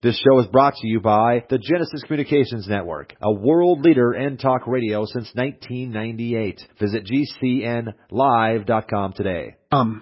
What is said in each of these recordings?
This show is brought to you by the Genesis Communications Network, a world leader in talk radio since 1998. Visit GCNlive.com today.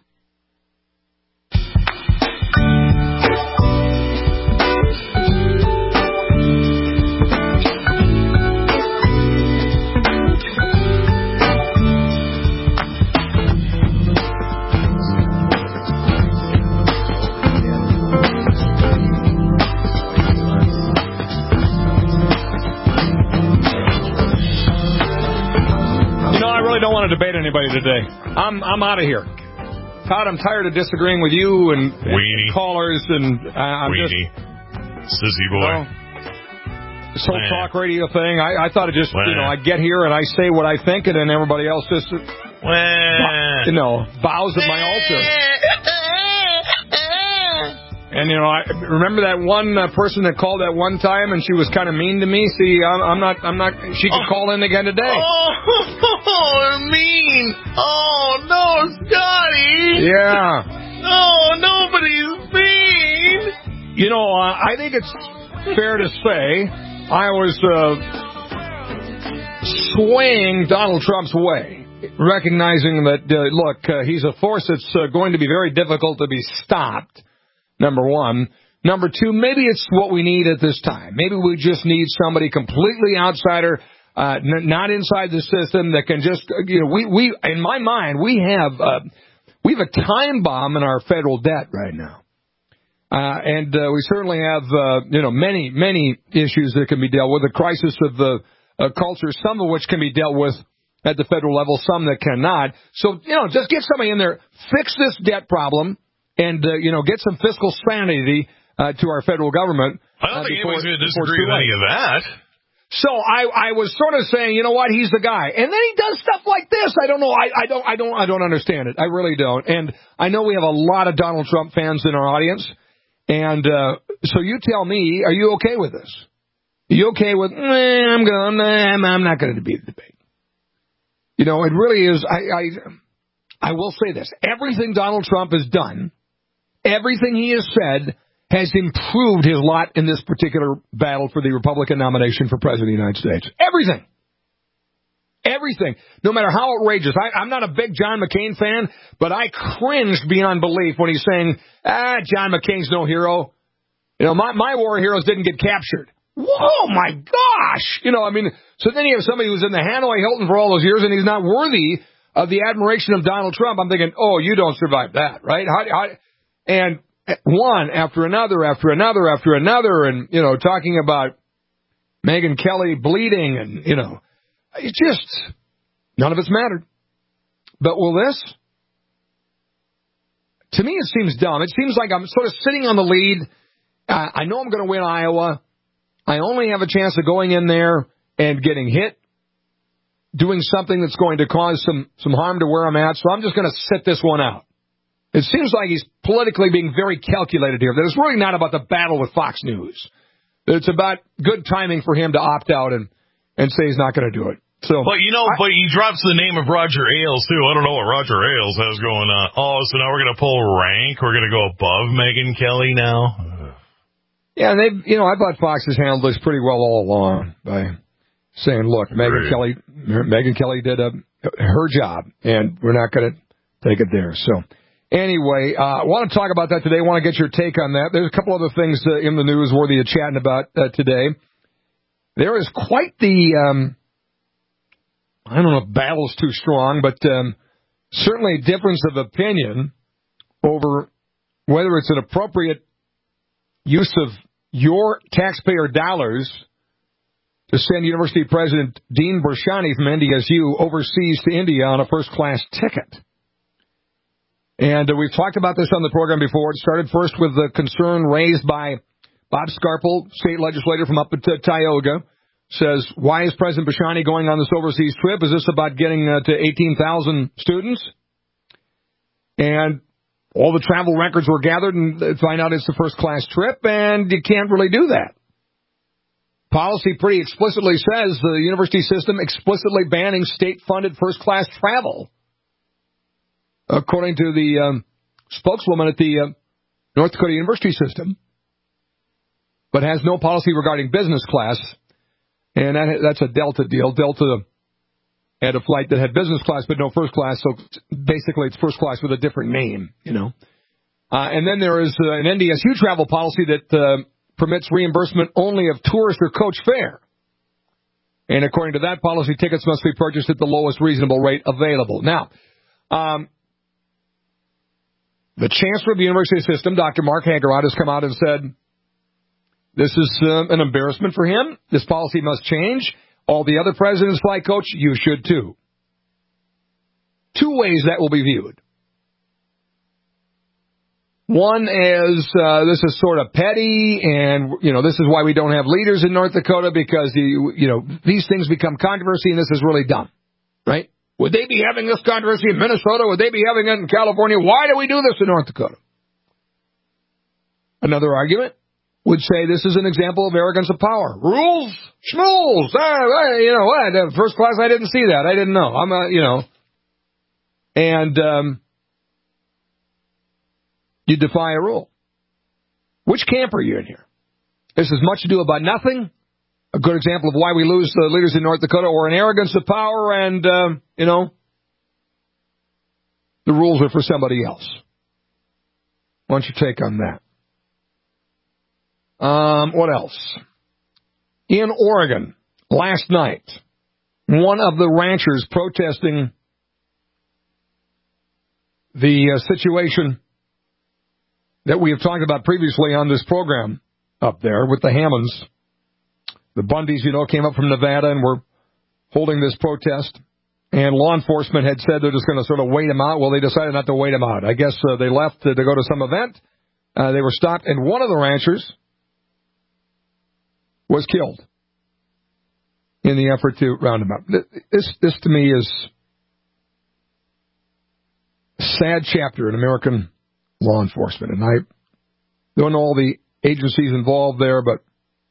Don't want to debate anybody today. I'm out of here. Todd, I'm tired of disagreeing with you and callers, and I'm Weenie. Sissy boy. This whole talk radio thing, I thought it just, I get here and I say what I think, and then everybody else just, bows at my altar. And, I remember that one person that called that one time, and she was kind of mean to me. See, I'm not, she could call in again today. Oh, mean. Oh, no, Scotty. Yeah. Oh, nobody's mean. I think it's fair to say I was swaying Donald Trump's way, recognizing that, he's a force that's going to be very difficult to be stopped. Number one. Number two, maybe it's what we need at this time. Maybe we just need somebody completely outsider, not inside the system that can just, we in my mind, we have a time bomb in our federal debt right now. And we certainly have, many, many issues that can be dealt with, a crisis of the culture, some of which can be dealt with at the federal level, some that cannot. So, just get somebody in there, fix this debt problem, and, get some fiscal sanity to our federal government. I don't think anybody's going to disagree with any of that. So I was sort of saying, you know what, he's the guy. And then he does stuff like this. I don't know. I don't understand it. I really don't. And I know we have a lot of Donald Trump fans in our audience. And so you tell me, are you okay with this? Are you okay with, I'm not going to debate the debate. It really is. I will say this. Everything Donald Trump has done, everything he has said has improved his lot in this particular battle for the Republican nomination for President of the United States. Everything. Everything. No matter how outrageous. I'm not a big John McCain fan, but I cringed beyond belief when he's saying, John McCain's no hero. My war heroes didn't get captured. Whoa, my gosh. So then you have somebody who's in the Hanoi Hilton for all those years, and he's not worthy of the admiration of Donald Trump. I'm thinking, you don't survive that, right? And one after another, and, talking about Megyn Kelly bleeding, and, it just, none of it's mattered. But will this? To me, it seems dumb. It seems like I'm sort of sitting on the lead. I know I'm going to win Iowa. I only have a chance of going in there and getting hit, doing something that's going to cause some harm to where I'm at, so I'm just going to sit this one out. It seems like he's politically being very calculated here, that it's really not about the battle with Fox News. That it's about good timing for him to opt out and say he's not going to do it. So, but he drops the name of Roger Ailes, too. I don't know what Roger Ailes has going on. Oh, so now we're going to pull rank? We're going to go above Megyn Kelly now? Yeah, and I thought Fox has handled this pretty well all along by saying, look, Megyn Kelly did her job, and we're not going to take it there. So, anyway, I want to talk about that today. I want to get your take on that. There's a couple other things in the news worthy of chatting about today. There is quite the, I don't know if battle's too strong, but certainly a difference of opinion over whether it's an appropriate use of your taxpayer dollars to send University President Dean Burshani from NDSU overseas to India on a first-class ticket. And we've talked about this on the program before. It started first with the concern raised by Bob Scarpel, state legislator from up at Tioga, says, why is President Burshani going on this overseas trip? Is this about getting to 18,000 students? And all the travel records were gathered and find out it's a first-class trip, and you can't really do that. Policy pretty explicitly says the university system explicitly banning state-funded first-class travel, according to the spokeswoman at the North Dakota University system. but has no policy regarding business class. And that's a Delta deal. Delta had a flight that had business class but no first class, so basically it's first class with a different name, you know. And then there is an NDSU travel policy that permits reimbursement only of tourist or coach fare. And according to that policy, tickets must be purchased at the lowest reasonable rate available. Now, the Chancellor of the University System, Dr. Mark Hagerott, has come out and said, this is an embarrassment for him. This policy must change. All the other presidents fly coach. You should too. Two ways that will be viewed. One is this is sort of petty, and this is why we don't have leaders in North Dakota, because these things become controversy, and this is really dumb, right? Would they be having this controversy in Minnesota? Would they be having it in California? Why do we do this in North Dakota? Another argument would say this is an example of arrogance of power. Rules, schmools. What? First class, I didn't see that. I didn't know. And you defy a rule. Which camp are you in here? This is much ado about nothing. A good example of why we lose leaders in North Dakota, or an arrogance of power, and, the rules are for somebody else. What's your take on that? What else? In Oregon, last night, one of the ranchers protesting the situation that we have talked about previously on this program up there with the Hammonds. The Bundys, came up from Nevada and were holding this protest. And law enforcement had said they're just going to sort of wait them out. Well, they decided not to wait them out. I guess they left to go to some event. They were stopped, and one of the ranchers was killed in the effort to round him up. This to me is a sad chapter in American law enforcement. And I don't know all the agencies involved there, but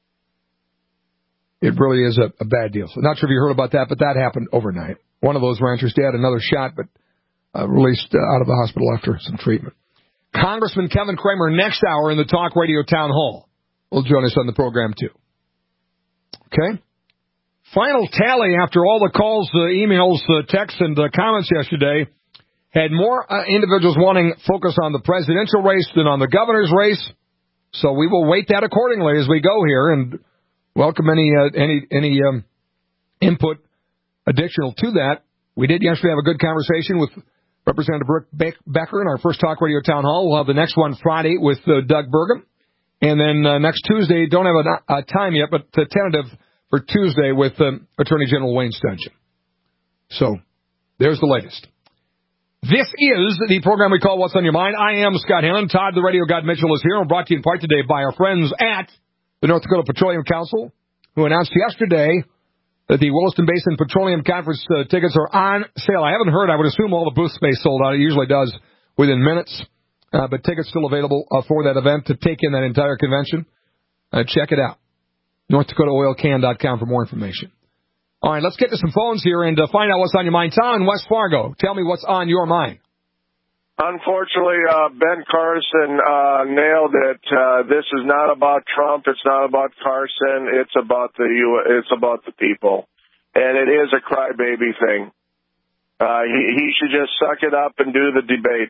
it really is a bad deal. So not sure if you heard about that, but that happened overnight. One of those ranchers dead, another shot, but released out of the hospital after some treatment. Congressman Kevin Cramer next hour in the Talk Radio Town Hall will join us on the program too. Okay? Final tally after all the calls, emails, texts, and comments yesterday had more individuals wanting focus on the presidential race than on the governor's race. So we will weight that accordingly as we go here, and welcome any input additional to that. We did yesterday have a good conversation with Representative Brooke Becker in our first Talk Radio Town Hall. We'll have the next one Friday with Doug Burgum. And then next Tuesday, don't have a time yet, but tentative for Tuesday with Attorney General Wayne Stenchen. So there's the latest. This is the program we call What's on Your Mind. I am Scott Hannon. Todd, the Radio God Mitchell, is here. We're brought to you in part today by our friends at the North Dakota Petroleum Council, who announced yesterday that the Williston Basin Petroleum Conference tickets are on sale. I haven't heard. I would assume all the booth space sold out. It usually does within minutes. But tickets still available for that event to take in that entire convention. Check it out. NorthDakotaOilCan.com for more information. All right, let's get to some phones here and find out what's on your mind. Tom in West Fargo, tell me what's on your mind. Unfortunately, Ben Carson nailed it. This is not about Trump. It's not about Carson. It's about the people, and it is a crybaby thing. He should just suck it up and do the debate.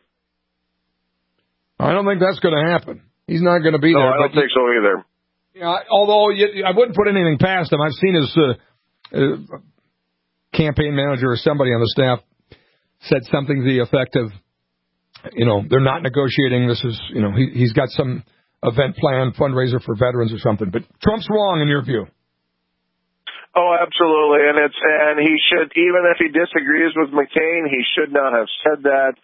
I don't think that's going to happen. He's not going to be there. No, I don't think so either. Yeah, although I wouldn't put anything past him. I've seen his campaign manager or somebody on the staff said something to the effect of, they're not negotiating. This is, he's got some event plan, fundraiser for veterans or something. But Trump's wrong in your view. Oh, absolutely. And he should, even if he disagrees with McCain, he should not have said that.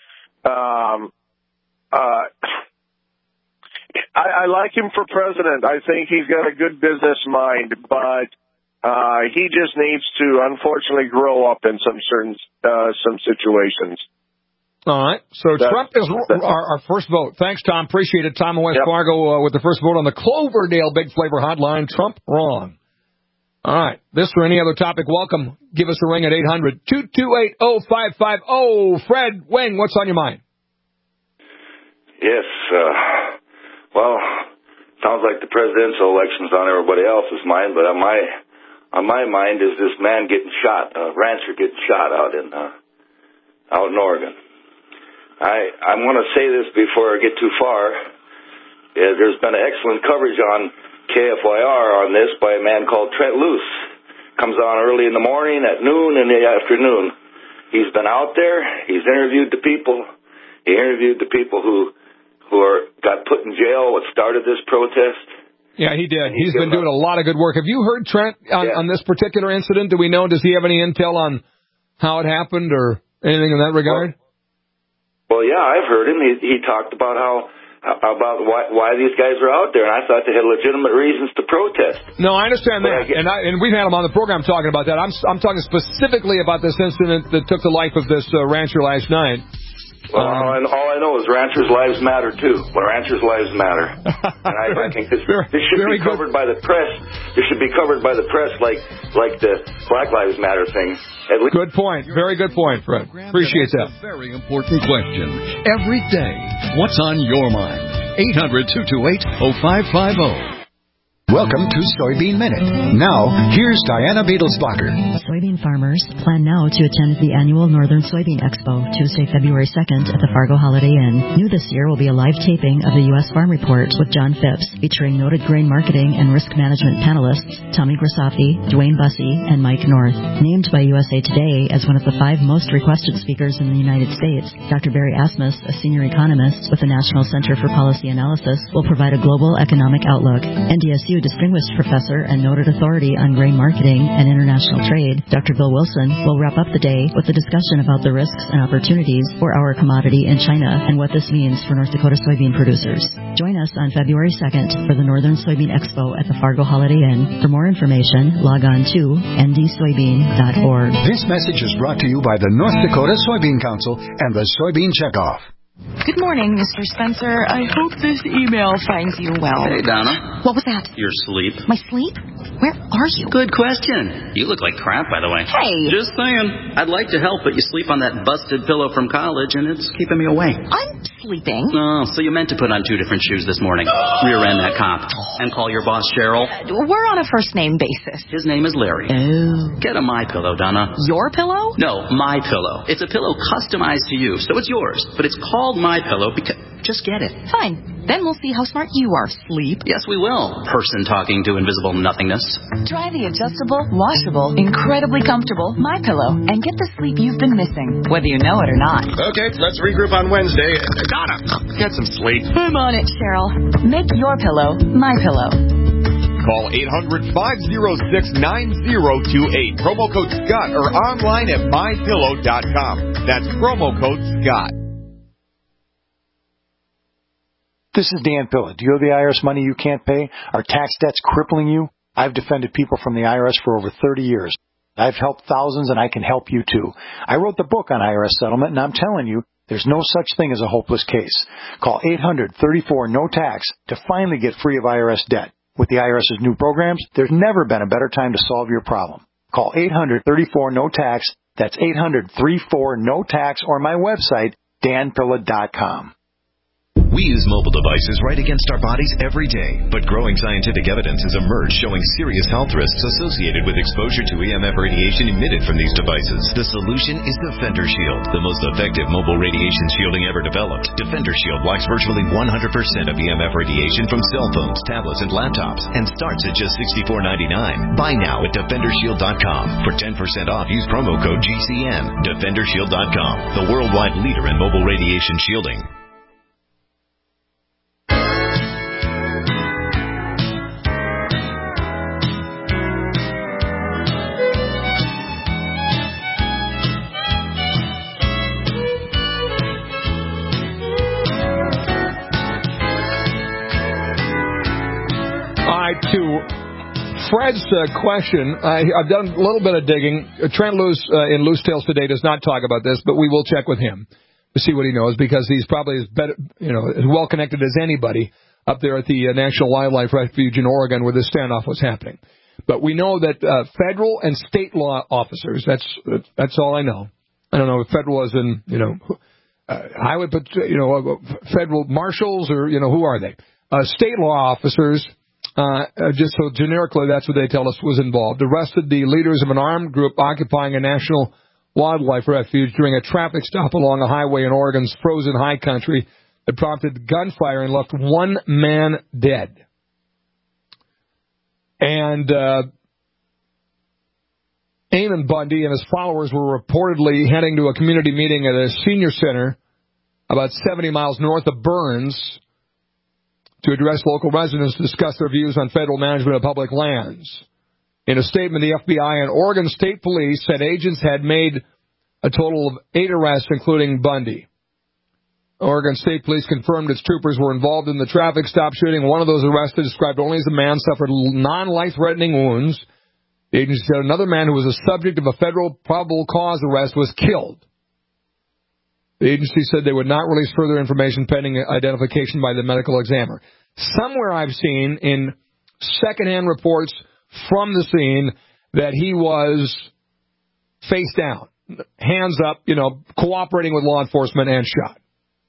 I like him for president. I think he's got a good business mind, but he just needs to, unfortunately, grow up in some situations. All right. So Trump is our first vote. Thanks, Tom. Appreciate it. Tom in West Fargo with the first vote on the Cloverdale Big Flavor Hotline. Trump wrong. All right. This or any other topic, welcome. Give us a ring at 800-228-0550. Fred Wing, what's on your mind? Yes. Well, sounds like the presidential election's on everybody else's mind, but on my mind is this man getting shot, a rancher getting shot out in Oregon. I want to say this before I get too far. There's been excellent coverage on KFYR on this by a man called Trent Loos. Comes on early in the morning, at noon, and the afternoon. He's been out there. He's interviewed the people. He interviewed the people who got put in jail, what started this protest. Yeah, he did. He's been doing a lot of good work. Have you heard Trent on this particular incident? Do we know? Does he have any intel on how it happened or anything in that regard? Well, yeah, I've heard him. He talked about why these guys are out there, and I thought they had legitimate reasons to protest. No, I understand that, and we've had him on the program talking about that. I'm talking specifically about this incident that took the life of this rancher last night. Well, all I know is ranchers' lives matter, too. Well, ranchers' lives matter. And I think this should be covered by the press. This should be covered by the press like the Black Lives Matter thing. Good point. Very good point, Fred. Appreciate that. A very important question. Every day, what's on your mind? 800-228-0550. Welcome to Soybean Minute. Now, here's Diana Beetlesbacher. Soybean farmers plan now to attend the annual Northern Soybean Expo Tuesday, February 2nd at the Fargo Holiday Inn. New this year will be a live taping of the U.S. Farm Report with John Phipps, featuring noted grain marketing and risk management panelists Tommy Grasoffi, Dwayne Bussey, and Mike North. Named by USA Today as one of the 5 most requested speakers in the United States, Dr. Barry Asmus, a senior economist with the National Center for Policy Analysis, will provide a global economic outlook. NDSU distinguished professor and noted authority on grain marketing and international trade, Dr. Bill Wilson, will wrap up the day with a discussion about the risks and opportunities for our commodity in China and what this means for North Dakota soybean producers. Join us on February 2nd for the Northern Soybean Expo at the Fargo Holiday Inn. For more information, log on to ndsoybean.org. This message is brought to you by the North Dakota Soybean Council and the Soybean Checkoff. Good morning, Mr. Spencer. I hope this email finds you well. Hey, Donna. What was that? Your sleep. My sleep? Where are you? Good question. You look like crap, by the way. Hey! Just saying. I'd like to help, but you sleep on that busted pillow from college, and it's keeping me awake. I'm sleeping. Oh, so you meant to put on 2 different shoes this morning. Rear-end that cop. And call your boss, Cheryl. We're on a first-name basis. His name is Larry. Oh. Get a MyPillow, Donna. Your pillow? No, MyPillow. It's a pillow customized to you, so it's yours. But it's called MyPillow because... Just get it. Fine. Then we'll see how smart you are, sleep. Yes, we will. Person talking to invisible nothingness. Try the adjustable, washable, incredibly comfortable MyPillow and get the sleep you've been missing, whether you know it or not. Okay, let's regroup on Wednesday. Donna, get some sleep. I'm on it, Cheryl. Make your pillow MyPillow. Call 800-506-9028. Promo code Scott or online at mypillow.com. That's promo code Scott. This is Dan Pilla. Do you owe the IRS money you can't pay? Are tax debts crippling you? I've defended people from the IRS for over 30 years. I've helped thousands, and I can help you too. I wrote the book on IRS settlement, and I'm telling you, there's no such thing as a hopeless case. Call 800-34-NO-TAX to finally get free of IRS debt. With the IRS's new programs, there's never been a better time to solve your problem. Call 800-34-NO-TAX. That's 800-34-NO-TAX, or my website, danpilla.com. We use mobile devices right against our bodies every day, but growing scientific evidence has emerged showing serious health risks associated with exposure to EMF radiation emitted from these devices. The solution is Defender Shield, the most effective mobile radiation shielding ever developed. Defender Shield blocks virtually 100% of EMF radiation from cell phones, tablets, and laptops, and starts at just $64.99. Buy now at DefenderShield.com. For 10% off, use promo code GCN. DefenderShield.com, the worldwide leader in mobile radiation shielding. To Fred's question, I've done a little bit of digging. Trent Loos in Loose Tales Today does not talk about this, but we will check with him to see what he knows, because he's probably as well connected as anybody up there at the National Wildlife Refuge in Oregon where this standoff was happening. But we know that federal and state law officers, that's all I know. I don't know if federal is in, highway, but, federal marshals or, who are they? state law officers, just so generically, that's what they tell us was involved, arrested the leaders of an armed group occupying a national wildlife refuge during a traffic stop along a highway in Oregon's frozen high country that prompted gunfire and left one man dead. And Eamon Bundy and his followers were reportedly heading to a community meeting at a senior center about 70 miles north of Burns to address local residents to discuss their views on federal management of public lands. In a statement, the FBI and Oregon State Police said agents had made a total of 8 arrests, including Bundy. Oregon State Police confirmed its troopers were involved in the traffic stop shooting. One of those arrested, described only as a man, suffered non-life-threatening wounds. The agency said another man who was a subject of a federal probable cause arrest was killed. The agency said they would not release further information pending identification by the medical examiner. Somewhere I've seen in secondhand reports from the scene that he was face down, hands up, cooperating with law enforcement and shot.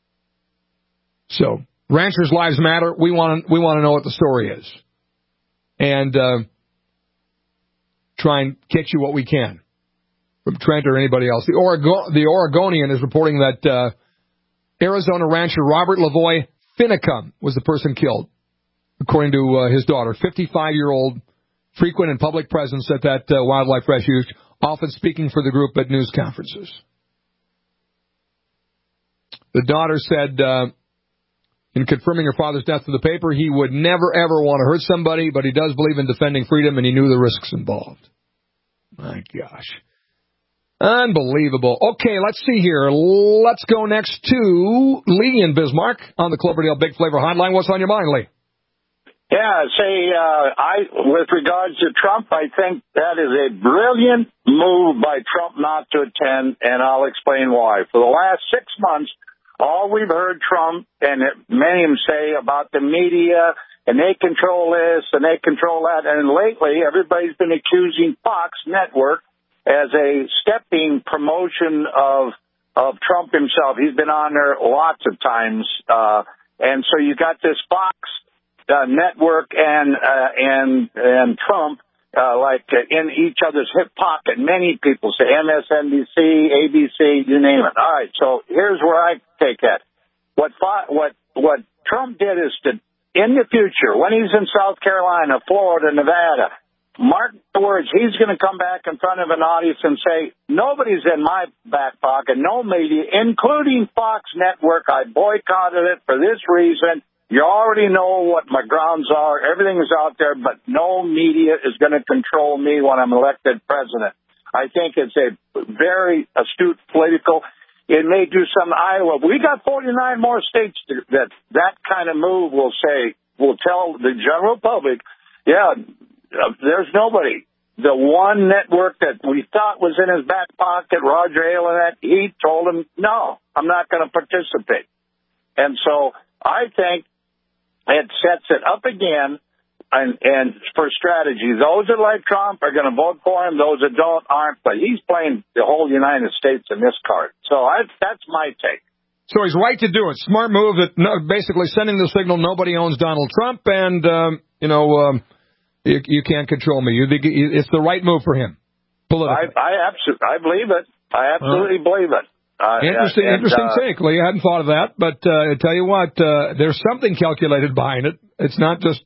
So, ranchers' lives matter. We want to know what the story is. And try and get you what we can from Trent or anybody else. The Oregonian is reporting that Arizona rancher Robert Lavoy Finicum was the person killed, according to his daughter, 55-year-old, frequent in public presence at that wildlife refuge, often speaking for the group at news conferences. The daughter said, in confirming her father's death to the paper, he would never, ever want to hurt somebody, but he does believe in defending freedom, and he knew the risks involved. My gosh. Unbelievable. Okay, let's see here. Let's go next to Lee in Bismarck on the Cloverdale Big Flavor Hotline. What's on your mind, Lee? Yeah, with regards to Trump, I think that is a brilliant move by Trump not to attend, and I'll explain why. For the last 6 months, all we've heard Trump and many of them say about the media, and they control this and they control that. And lately, everybody's been accusing Fox Network as a stepping promotion of Trump himself. He's been on there lots of times. And so you got this Fox Network and Trump in each other's hip pocket. Many people say MSNBC, ABC, you name it. All right, so here's where I take that. What Trump did is to, in the future, when he's in South Carolina, Florida, Nevada, mark the words, he's going to come back in front of an audience and say, nobody's in my back pocket, no media, including Fox Network. I boycotted it for this reason. You already know what my grounds are. Everything is out there, but no media is going to control me when I'm elected president. I think it's a very astute political. It may do some Iowa. We got 49 more states that kind of move will tell the general public, yeah, there's nobody. The one network that we thought was in his back pocket, Roger Ailes, he told him, no, I'm not going to participate. And so I think it sets it up again and for strategy. Those that like Trump are going to vote for him. Those that don't aren't. But he's playing the whole United States in this card. So that's my take. So he's right to do it. Smart move that basically sending the signal nobody owns Donald Trump and, you can't control me. It's the right move for him. Politically. I believe it. I absolutely believe it. Interesting take, Lee. I hadn't thought of that, but I tell you what, there's something calculated behind it. It's not just,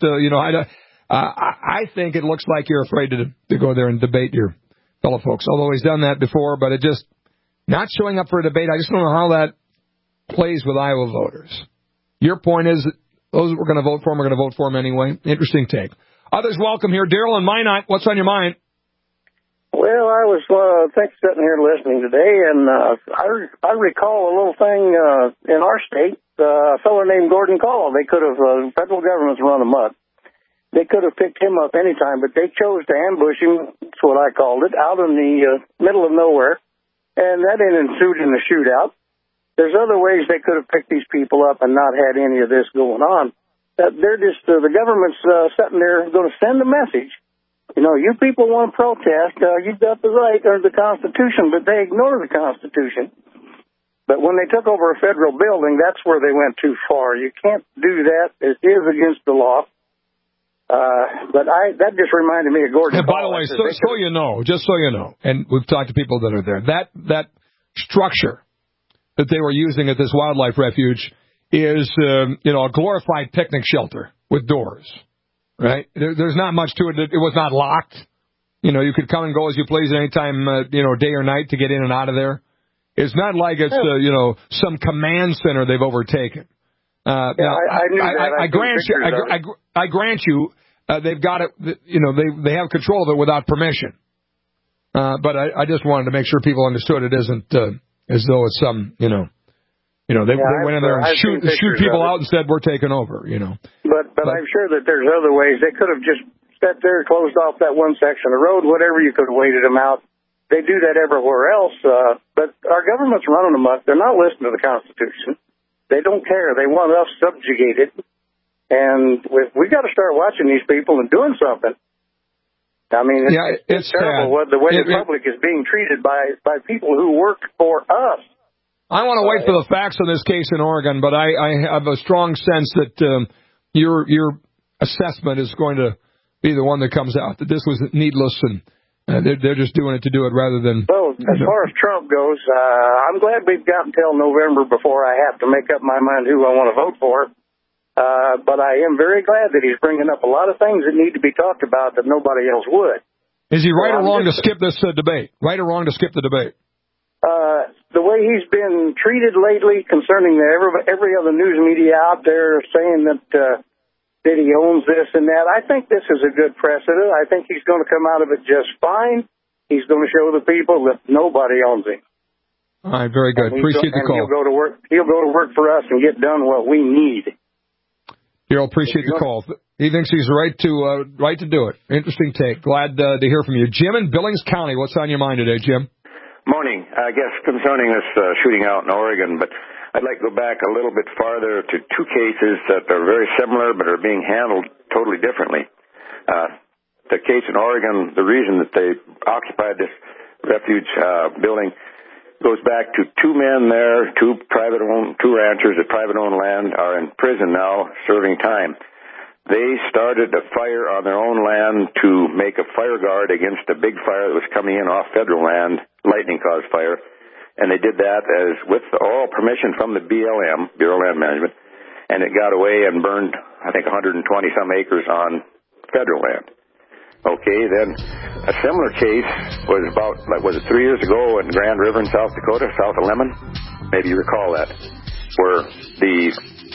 I think it looks like you're afraid to go there and debate your fellow folks, although he's done that before, but it just, not showing up for a debate, I just don't know how that plays with Iowa voters. Your point is that those that were going to vote for him are going to vote for him anyway. Interesting take. Others welcome here. Daryl in Minot, what's on your mind? Well, I was sitting here listening today, and I recall a little thing in our state. A fellow named Gordon Call. They could have federal government's run amok. They could have picked him up any time, but they chose to ambush him. That's what I called it, out in the middle of nowhere, and that ensued in the shootout. There's other ways they could have picked these people up and not had any of this going on. They're just the government's sitting there going to send a message. You people want to protest. You've got the right under the Constitution, but they ignore the Constitution. But when they took over a federal building, that's where they went too far. You can't do that. It is against the law. But that just reminded me of Gordon. And by the way, so you know, and we've talked to people that are there, that structure that they were using at this wildlife refuge is, a glorified picnic shelter with doors, right? There's not much to it. It was not locked. You could come and go as you please anytime, day or night to get in and out of there. It's not like it's, some command center they've overtaken. I knew that. I grant you, they've got it. They have control of it without permission. But I just wanted to make sure people understood it isn't as though it's some, they went in there and shoot people out and said we're taking over. But I'm sure that there's other ways. They could have just sat there, closed off that one section of road, whatever. You could have waited them out. They do that everywhere else. But our government's running amok. They're not listening to the Constitution. They don't care. They want us subjugated. And we got to start watching these people and doing something. I mean, it's terrible the way the public is being treated by people who work for us. I want to wait for the facts on this case in Oregon, but I have a strong sense that your assessment is going to be the one that comes out, that this was needless and they're just doing it to do it rather than... Well, as far as Trump goes, I'm glad we've got until November before I have to make up my mind who I want to vote for. But I am very glad that he's bringing up a lot of things that need to be talked about that nobody else would. Is he right or wrong to skip this debate? Right or wrong to skip the debate? The way he's been treated lately concerning every other news media out there saying that he owns this and that, I think this is a good precedent. I think he's going to come out of it just fine. He's going to show the people that nobody owns him. All right, very good. Appreciate the call. He'll go to work for us and get done what we need. Daryl, appreciate the call. He thinks he's right to do it. Interesting take. Glad to hear from you. Jim in Billings County, what's on your mind today, Jim? Morning. I guess concerning this shooting out in Oregon, but I'd like to go back a little bit farther to two cases that are very similar but are being handled totally differently. The case in Oregon, the reason that they occupied this refuge building goes back to two men there, two ranchers at private-owned land are in prison now serving time. They started a fire on their own land to make a fire guard against a big fire that was coming in off federal land, lightning-caused fire, and they did that as with all permission from the BLM, Bureau of Land Management, and it got away and burned, I think, 120-some acres on federal land. Okay, then a similar case was 3 years ago in Grand River in South Dakota, south of Lemon? Maybe you recall that, where the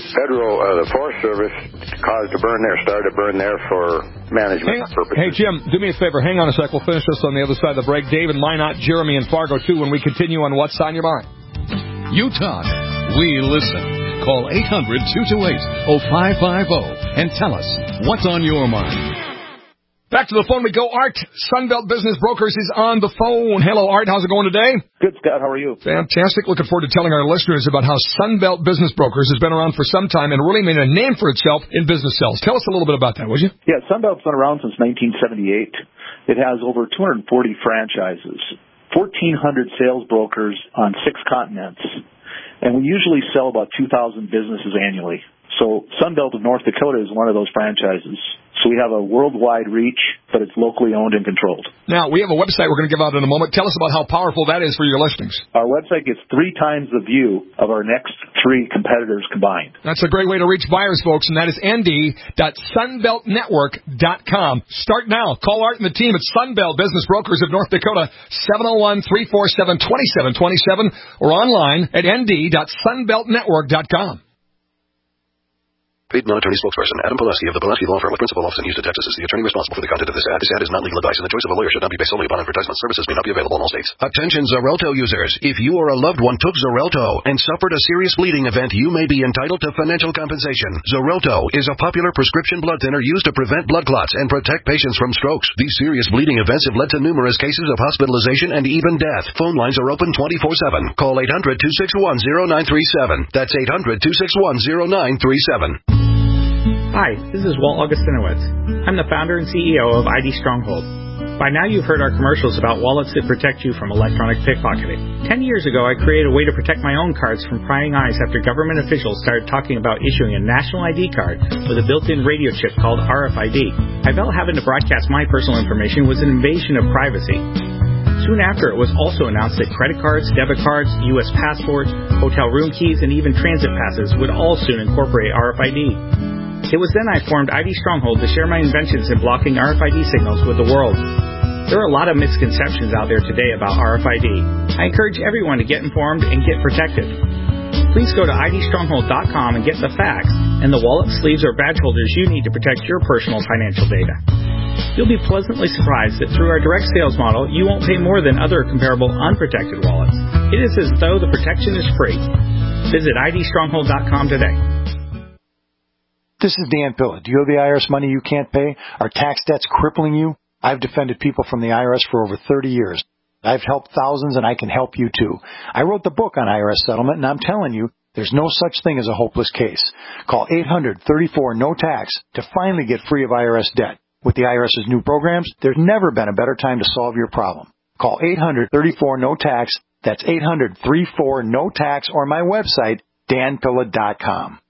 Forest Service started to burn there for management purposes. Hey, Jim, do me a favor. Hang on a sec. We'll finish this on the other side of the break. Dave and Minot, Jeremy and Fargo, too, when we continue on What's on Your Mind. You talk. We listen. Call 800-228-0550 and tell us what's on your mind. Back to the phone we go. Art, Sunbelt Business Brokers, is on the phone. Hello, Art. How's it going today? Good, Scott. How are you? Fantastic. Looking forward to telling our listeners about how Sunbelt Business Brokers has been around for some time and really made a name for itself in business sales. Tell us a little bit about that, would you? Yeah, Sunbelt's been around since 1978. It has over 240 franchises, 1,400 sales brokers on 6 continents, and we usually sell about 2,000 businesses annually. So Sunbelt of North Dakota is one of those franchises. So we have a worldwide reach, but it's locally owned and controlled. Now, we have a website we're going to give out in a moment. Tell us about how powerful that is for your listings. Our website gets 3 times the view of our next 3 competitors combined. That's a great way to reach buyers, folks, and that is nd.sunbeltnetwork.com. Start now. Call Art and the team at Sunbelt Business Brokers of North Dakota, 701-347-2727, or online at nd.sunbeltnetwork.com. Paid non-attorney spokesperson Adam Pulaski of the Pulaski Law Firm with principal office in Houston, Texas is the attorney responsible for the content of this ad. This ad is not legal advice, and the choice of a lawyer should not be based solely upon advertisement. Services may not be available in all states. Attention Xarelto users. If you or a loved one took Xarelto and suffered a serious bleeding event, you may be entitled to financial compensation. Xarelto is a popular prescription blood thinner used to prevent blood clots and protect patients from strokes. These serious bleeding events have led to numerous cases of hospitalization and even death. Phone lines are open 24/7. Call 800-261-0937. That's 800-261-0937. Hi, this is Walt Augustinowicz. I'm the founder and CEO of ID Stronghold. By now you've heard our commercials about wallets that protect you from electronic pickpocketing. 10 years ago, I created a way to protect my own cards from prying eyes after government officials started talking about issuing a national ID card with a built-in radio chip called RFID. I felt having to broadcast my personal information was an invasion of privacy. Soon after, it was also announced that credit cards, debit cards, U.S. passports, hotel room keys, and even transit passes would all soon incorporate RFID. It was then I formed ID Stronghold to share my inventions in blocking RFID signals with the world. There are a lot of misconceptions out there today about RFID. I encourage everyone to get informed and get protected. Please go to idstronghold.com and get the facts and the wallet, sleeves, or badge holders you need to protect your personal financial data. You'll be pleasantly surprised that through our direct sales model, you won't pay more than other comparable unprotected wallets. It is as though the protection is free. Visit idstronghold.com today. This is Dan Pilla. Do you owe the IRS money you can't pay? Are tax debts crippling you? I've defended people from the IRS for over 30 years. I've helped thousands, and I can help you too. I wrote the book on IRS settlement, and I'm telling you, there's no such thing as a hopeless case. Call 800-34-NO-TAX to finally get free of IRS debt. With the IRS's new programs, there's never been a better time to solve your problem. Call 800-34-NO-TAX. That's 800-34-NO-TAX, or my website, danpilla.com.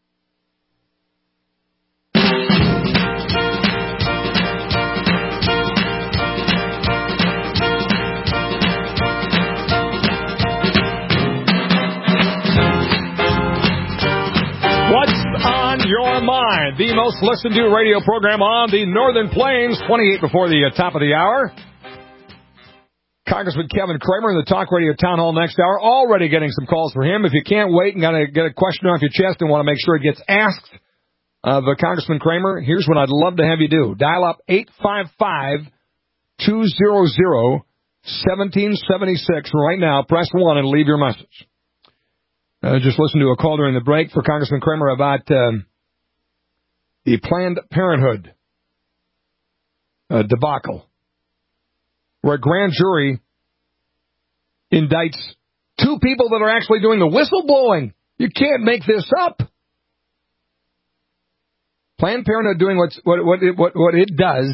What's on your mind? The most listened to radio program on the Northern Plains, 28 before the top of the hour. Congressman Kevin Cramer in the Talk Radio Town Hall next hour. Already getting some calls for him. If you can't wait and got to get a question off your chest and want to make sure it gets asked of Congressman Cramer, here's what I'd love to have you do. Dial up 855-200-1776 right now. Press 1 and leave your message. Just listened to a call during the break for Congressman Cramer about the Planned Parenthood debacle, where a grand jury indicts 2 people that are actually doing the whistleblowing. You can't make this up. Planned Parenthood doing what it does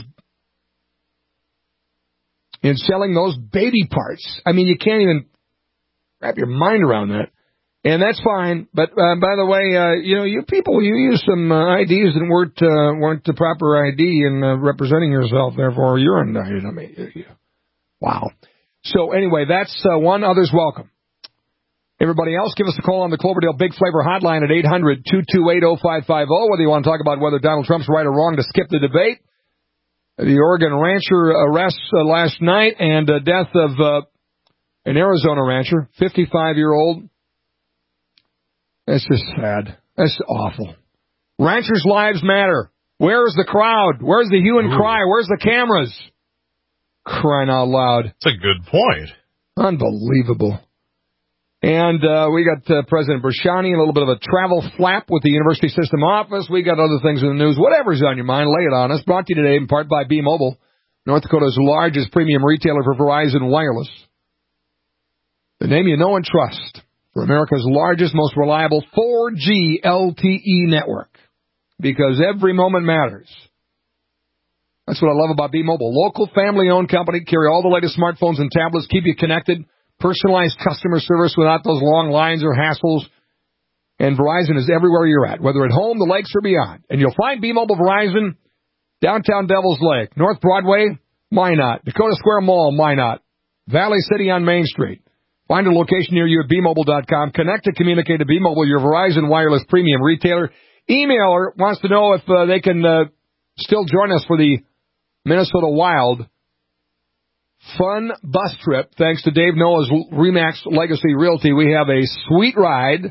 in selling those baby parts. I mean, you can't even wrap your mind around that. And that's fine, but by the way, you people, you use some IDs that weren't the proper ID in representing yourself. Therefore, you're indicted. I mean, wow. So anyway, that's one. Others welcome. Everybody else, give us a call on the Cloverdale Big Flavor Hotline at 800-228-0550. Whether you want to talk about whether Donald Trump's right or wrong to skip the debate, the Oregon rancher arrests last night, and death of an Arizona rancher, 55-year-old. That's just sad. That's awful. Ranchers' lives matter. Where's the crowd? Where's the hue and cry? Where's the cameras? Crying out loud. That's a good point. Unbelievable. And we got President Bershani, a little bit of a travel flap with the University System Office. We got other things in the news. Whatever's on your mind, lay it on us. Brought to you today in part by B-Mobile, North Dakota's largest premium retailer for Verizon Wireless. The name you know and trust for America's largest, most reliable 4G LTE network, because every moment matters. That's what I love about B-Mobile. Local, family-owned company, carry all the latest smartphones and tablets, keep you connected, personalized customer service without those long lines or hassles. And Verizon is everywhere you're at, whether at home, the lakes, or beyond. And you'll find B-Mobile Verizon, downtown Devil's Lake, North Broadway, Minot, Dakota Square Mall, Minot, Valley City on Main Street. Find a location near you at bmobile.com. Connect to communicate to B-Mobile, your Verizon Wireless premium retailer. Emailer wants to know if they can still join us for the Minnesota Wild fun bus trip. Thanks to Dave Noah's RE/MAX Legacy Realty, we have a sweet ride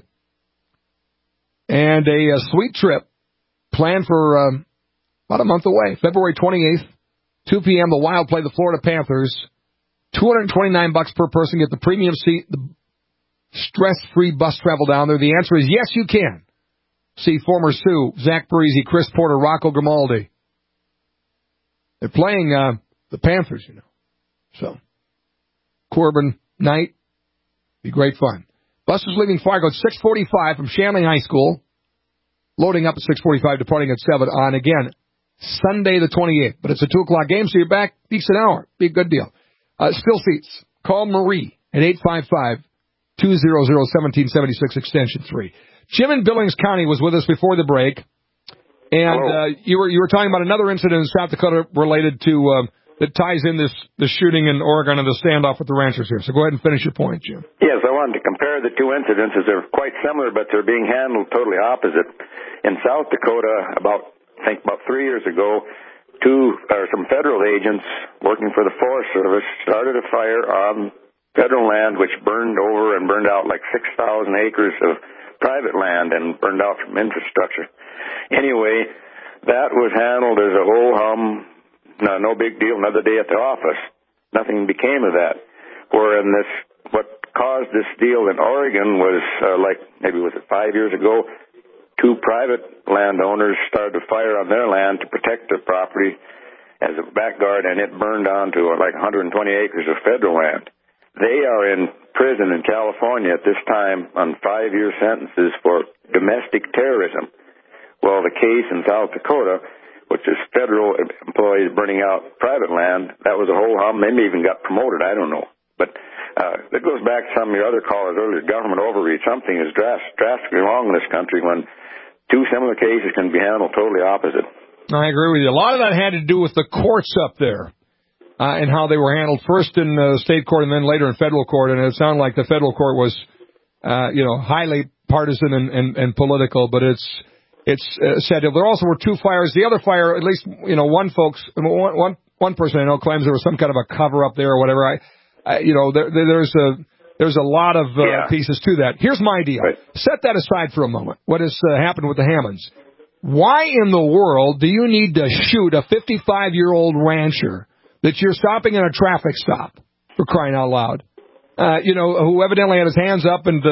and a sweet trip planned for about a month away. February 28th, 2 p.m., the Wild play the Florida Panthers. $229 per person, get the premium seat, the stress-free bus travel down there. The answer is yes, you can. See former Sioux, Zach Parise, Chris Porter, Rocco Grimaldi. They're playing the Panthers, you know. So, Corbin night, be great fun. Bus is leaving Fargo at 6:45 from Shanley High School, loading up at 6:45, departing at 7 on, again, Sunday the 28th. But it's a 2 o'clock game, so you're back decent hour. Be a good deal. Still seats. Call Marie at 855-200-1776 extension 3. Jim in Billings County was with us before the break, and you were talking about another incident in South Dakota related to that ties in the shooting in Oregon and the standoff with the ranchers here. So go ahead and finish your point, Jim. Yes, I wanted to compare the two incidences. They're quite similar, but they're being handled totally opposite. In South Dakota, about 3 years ago, some federal agents working for the Forest Service started a fire on federal land, which burned out like 6,000 acres of private land and burned out from infrastructure. Anyway, that was handled as a ho-hum, no big deal, another day at the office. Nothing became of that. What caused this deal in Oregon was maybe 5 years ago, 2 private landowners started a fire on their land to protect their property as a back guard, and it burned down to 120 acres of federal land. They are in prison in California at this time on 5-year sentences for domestic terrorism. Well, the case in South Dakota, which is federal employees burning out private land, that was a whole hum. They may even got promoted. I don't know. But that goes back to some of your other callers earlier, government overreach. Something is drastically wrong in this country when 2 similar cases can be handled totally opposite. I agree with you. A lot of that had to do with the courts up there and how they were handled first in state court and then later in federal court. And it sounded like the federal court was, highly partisan and political, but it's said there also were 2 fires. The other fire, at least, one person I know claims there was some kind of a cover up there or whatever. There's a lot of pieces to that. Here's my deal. Right. Set that aside for a moment. What has happened with the Hammonds? Why in the world do you need to shoot a 55-year-old rancher that you're stopping in a traffic stop, for crying out loud? Who evidently had his hands up and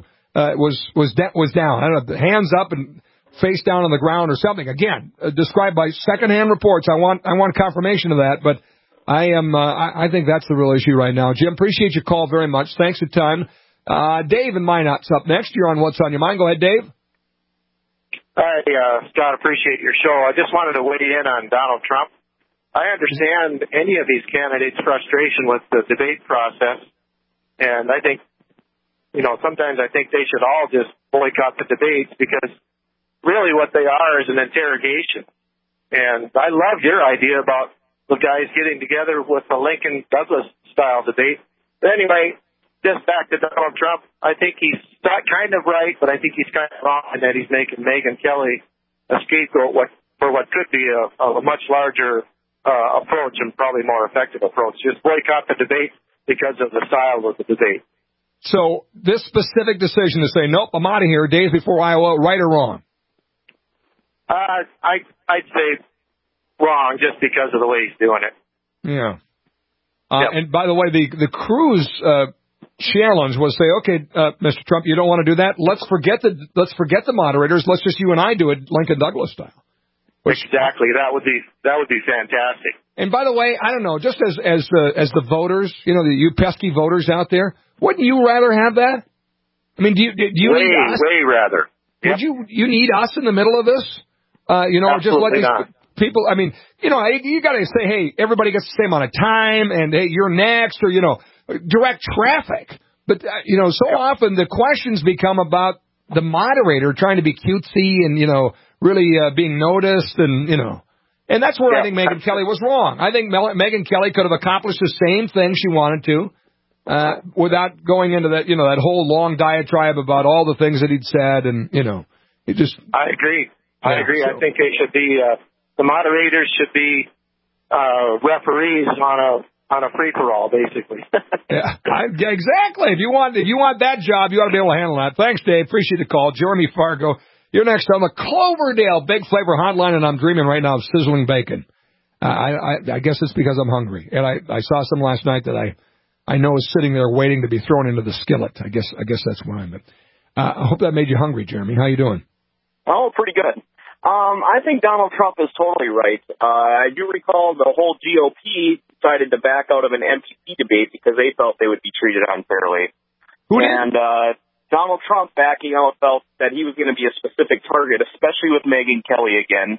was down. I don't know, hands up and face down on the ground or something. Again, described by secondhand reports. I want confirmation of that, but I think that's the real issue right now. Jim, appreciate your call very much. Thanks for the time. Dave in Minot's up next. You're on What's on Your Mind. Go ahead, Dave. Hi, Scott, appreciate your show. I just wanted to weigh in on Donald Trump. I understand any of these candidates' frustration with the debate process, and I think, sometimes I think they should all just boycott the debates because really what they are is an interrogation. And I love your idea about the guys getting together with the Lincoln-Douglas style debate. But anyway, just back to Donald Trump, I think he's not kind of right, but I think he's kind of wrong in that he's making Megyn Kelly a scapegoat for what could be a much larger approach and probably more effective approach. Just boycott the debate because of the style of the debate. So this specific decision to say, nope, I'm out of here days before Iowa, right or wrong? I'd say wrong just because of the way he's doing it. Yeah. And by the way, the Cruz challenge was say, okay, Mr. Trump, you don't want to do that. Let's forget the moderators. Let's just you and I do it Lincoln Douglas style. Exactly. That would be fantastic. And by the way, I don't know, just as the voters, you pesky voters out there, wouldn't you rather have that? I mean, do you need us? Way rather. Would you need us in the middle of this? Just let these people. I mean, you got to say, hey, everybody gets the same amount of time, and hey, you're next, or direct traffic. But so often the questions become about the moderator trying to be cutesy and really being noticed, and that's where I think Megyn Kelly was wrong. I think Megyn Kelly could have accomplished the same thing she wanted to. Without going into that, that whole long diatribe about all the things that he'd said, and it just. I agree. I think they should be the moderators should be referees on a free for all, basically. Exactly. If you want that job, you ought to be able to handle that. Thanks, Dave. Appreciate the call, Jeremy Fargo. You're next on the Cloverdale Big Flavor Hotline, and I'm dreaming right now of sizzling bacon. I guess it's because I'm hungry, and I saw some last night that I know is sitting there waiting to be thrown into the skillet. I guess that's why. But I hope that made you hungry, Jeremy. How you doing? Oh, pretty good. I think Donald Trump is totally right. I do recall the whole GOP decided to back out of an MPP debate because they felt they would be treated unfairly. And Donald Trump backing out felt that he was going to be a specific target, especially with Megyn Kelly again.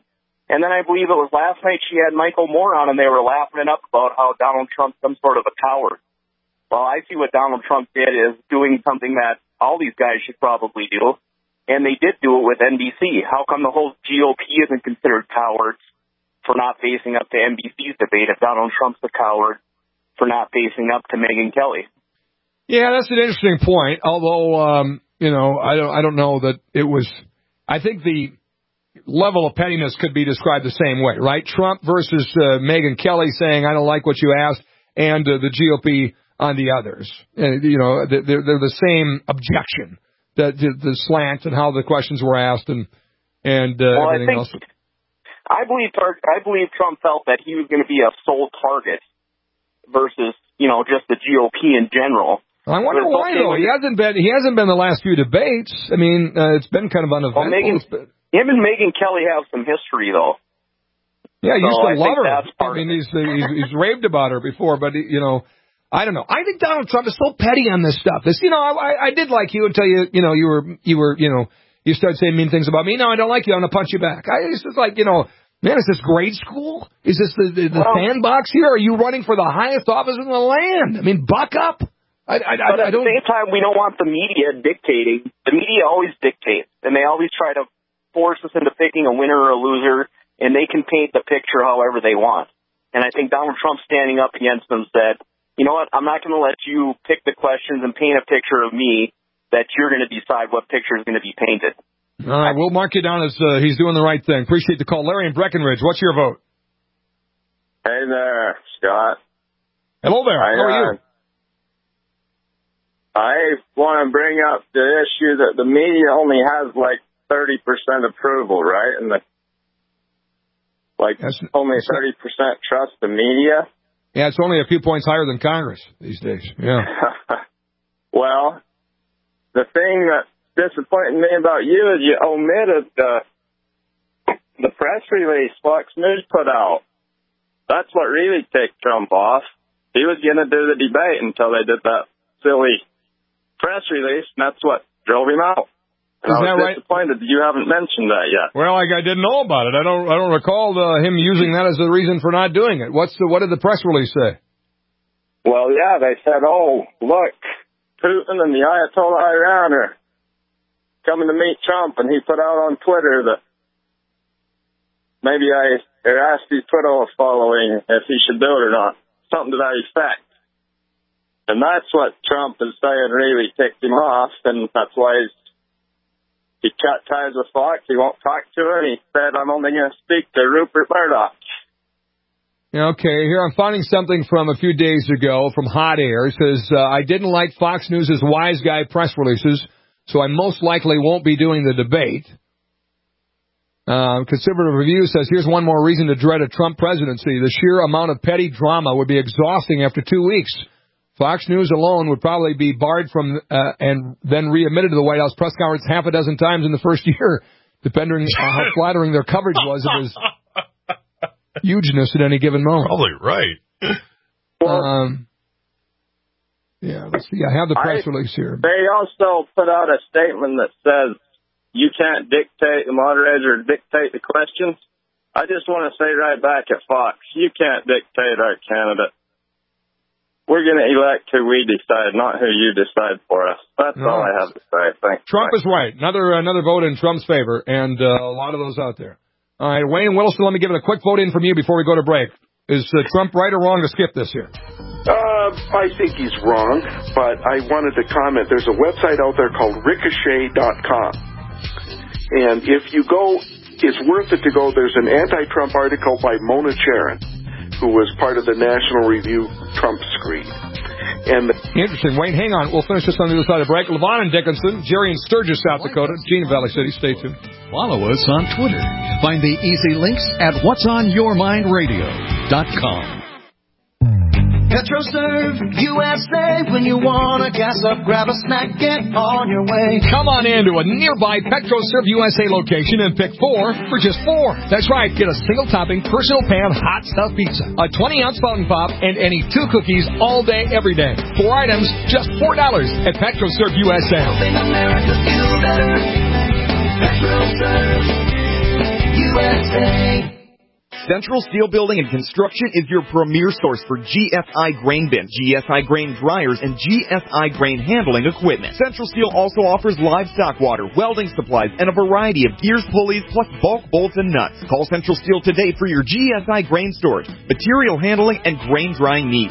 And then I believe it was last night she had Michael Moore on, and they were laughing it up about how Donald Trump's some sort of a coward. Well, I see what Donald Trump did is doing something that all these guys should probably do, and they did do it with NBC. How come the whole GOP isn't considered cowards for not facing up to NBC's debate if Donald Trump's a coward for not facing up to Megyn Kelly? Yeah, that's an interesting point, although, I don't know that it was – I think the level of pettiness could be described the same way, right? Trump versus Megyn Kelly saying, I don't like what you asked, and the GOP on the others. And, they're the same objection, the slant and how the questions were asked and everything else. I believe Trump felt that he was going to be a sole target versus, just the GOP in general. I wonder why, though. He hasn't been the last few debates. I mean, it's been kind of uneventful. Him and Megyn Kelly have some history, though. Yeah, he used to love her. I mean, he's raved about her before, but I don't know. I think Donald Trump is so petty on this stuff. I did like you until you started saying mean things about me. No, I don't like you. I'm gonna punch you back. It's just like, man, is this grade school? Is this the sandbox here? Are you running for the highest office in the land? I mean, buck up. But at the same time, we don't want the media dictating. The media always dictates, and they always try to force us into picking a winner or a loser, and they can paint the picture however they want. And I think Donald Trump standing up against them said, you know what, I'm not going to let you pick the questions and paint a picture of me that you're going to decide what picture is going to be painted. All right, we'll mark you down as he's doing the right thing. Appreciate the call. Larry in Breckenridge, what's your vote? Hey there, Scott. Hello there. How are you? I want to bring up the issue that the media only has like 30% approval, right? And only 30% trust the media. Yeah, it's only a few points higher than Congress these days. Yeah. Well, the thing that's disappointing me about you is you omitted the press release Fox News put out. That's what really ticked Trump off. He was going to do the debate until they did that silly press release, and that's what drove him out. And I was disappointed that you haven't mentioned that yet. Well, I didn't know about it. I don't recall him using that as the reason for not doing it. What did the press release say? Well, yeah, they said, oh, look, Putin and the Ayatollah Iran are coming to meet Trump, and he put out on Twitter that maybe I asked his Twitter following if he should do it or not, something to that effect. And that's what Trump is saying really ticked him off, and that's why he cut ties with Fox. He won't talk to her, and he said, I'm only going to speak to Rupert Murdoch. Okay, here I'm finding something from a few days ago from Hot Air. It says, I didn't like Fox News' wise guy press releases, so I most likely won't be doing the debate. Conservative Review says, here's one more reason to dread a Trump presidency. The sheer amount of petty drama would be exhausting after 2 weeks. Fox News alone would probably be barred from and then readmitted to the White House press conference half a dozen times in the first year, depending on how flattering their coverage was of his hugeness at any given moment. Probably right. Yeah, let's see. I have the press release here. They also put out a statement that says you can't dictate the moderator or dictate the questions. I just want to say right back at Fox, you can't dictate our candidate. We're going to elect who we decide, not who you decide for us. That's all I have to say. Thanks. Trump is right. Another vote in Trump's favor, and a lot of those out there. All right, Wayne Wilson, let me give it a quick vote in from you before we go to break. Is Trump right or wrong to skip this here? I think he's wrong, but I wanted to comment. There's a website out there called Ricochet.com. And if you go, it's worth it to go. There's an anti-Trump article by Mona Charen, who was part of the National Review Trump screen. Interesting. Wayne, hang on. We'll finish this on the other side of the break. Levon and Dickinson, Jerry in Sturgis, South Dakota, Gina Valley City. Stay tuned. Follow us on Twitter. Find the easy links at whatsonyourmindradio.com. PetroServe USA. When you want to gas up, grab a snack, get on your way. Come on in to a nearby PetroServe USA location and pick 4 for just $4. That's right. Get a single topping, personal pan, hot stuffed pizza, a 20-ounce fountain pop, and any 2 cookies all day, every day. 4 items, just $4 at PetroServe USA. Helping America feel better. PetroServe USA. USA. Central Steel Building and Construction is your premier source for GSI grain bins, GSI grain dryers, and GSI grain handling equipment. Central Steel also offers livestock water, welding supplies, and a variety of gears, pulleys, plus bulk bolts and nuts. Call Central Steel today for your GSI grain storage, material handling, and grain drying needs.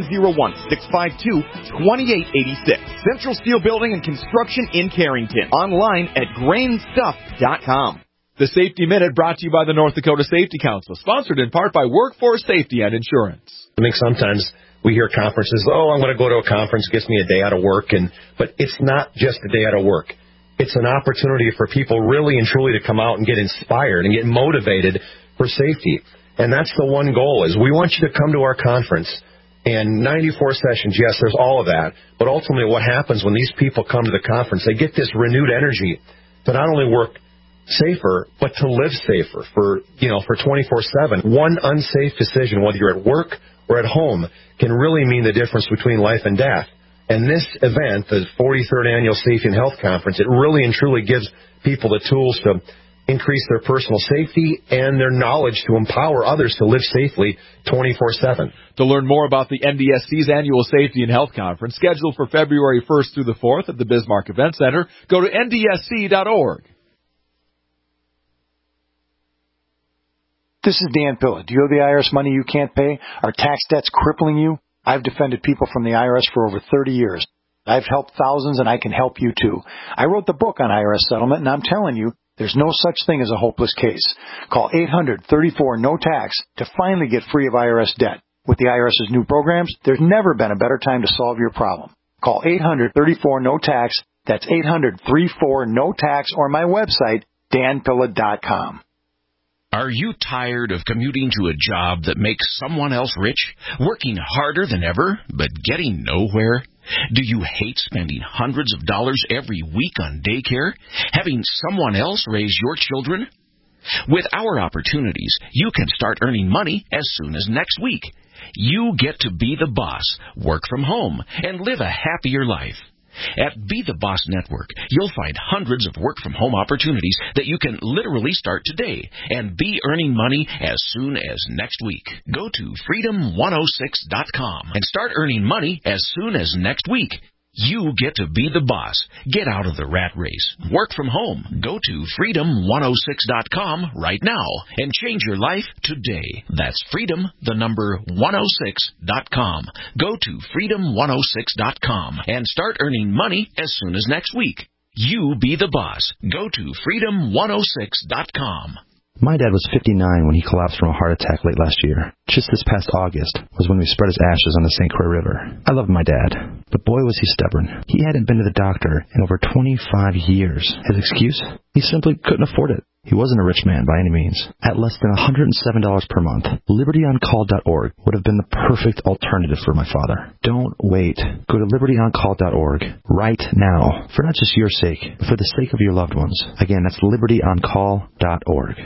701-652-2886. Central Steel Building and Construction in Carrington. Online at grainstuff.com. The Safety Minute brought to you by the North Dakota Safety Council, sponsored in part by Workforce Safety and Insurance. I think sometimes we hear conferences, I'm going to go to a conference, gets me a day out of work, but it's not just a day out of work. It's an opportunity for people really and truly to come out and get inspired and get motivated for safety. And that's the one goal is we want you to come to our conference. And 94 sessions, yes, there's all of that. But ultimately what happens when these people come to the conference, they get this renewed energy to not only work safer, but to live safer for 24/7. One unsafe decision, whether you're at work or at home, can really mean the difference between life and death. And this event, the 43rd Annual Safety and Health Conference, it really and truly gives people the tools to increase their personal safety and their knowledge to empower others to live safely 24/7. To learn more about the NDSC's Annual Safety and Health Conference, scheduled for February 1st through the 4th at the Bismarck Event Center, go to ndsc.org. This is Dan Pilla. Do you owe the IRS money you can't pay? Are tax debts crippling you? I've defended people from the IRS for over 30 years. I've helped thousands, and I can help you too. I wrote the book on IRS settlement, and I'm telling you, there's no such thing as a hopeless case. Call 800-34-NO-TAX to finally get free of IRS debt. With the IRS's new programs, there's never been a better time to solve your problem. Call 800-34-NO-TAX. That's 800-34-NO-TAX, or my website, danpilla.com. Are you tired of commuting to a job that makes someone else rich, working harder than ever, but getting nowhere? Do you hate spending hundreds of dollars every week on daycare, having someone else raise your children? With our opportunities, you can start earning money as soon as next week. You get to be the boss, work from home, and live a happier life. At Be the Boss Network, you'll find hundreds of work-from-home opportunities that you can literally start today and be earning money as soon as next week. Go to freedom106.com and start earning money as soon as next week. You get to be the boss. Get out of the rat race. Work from home. Go to freedom106.com right now and change your life today. That's freedom106.com. Go to freedom106.com and start earning money as soon as next week. You be the boss. Go to freedom106.com. My dad was 59 when he collapsed from a heart attack late last year. Just this past August was when we spread his ashes on the St. Croix River. I loved my dad, but boy was he stubborn. He hadn't been to the doctor in over 25 years. His excuse? He simply couldn't afford it. He wasn't a rich man by any means. At less than $107 per month, LibertyOnCall.org would have been the perfect alternative for my father. Don't wait. Go to LibertyOnCall.org right now, for not just your sake, but for the sake of your loved ones. Again, that's LibertyOnCall.org.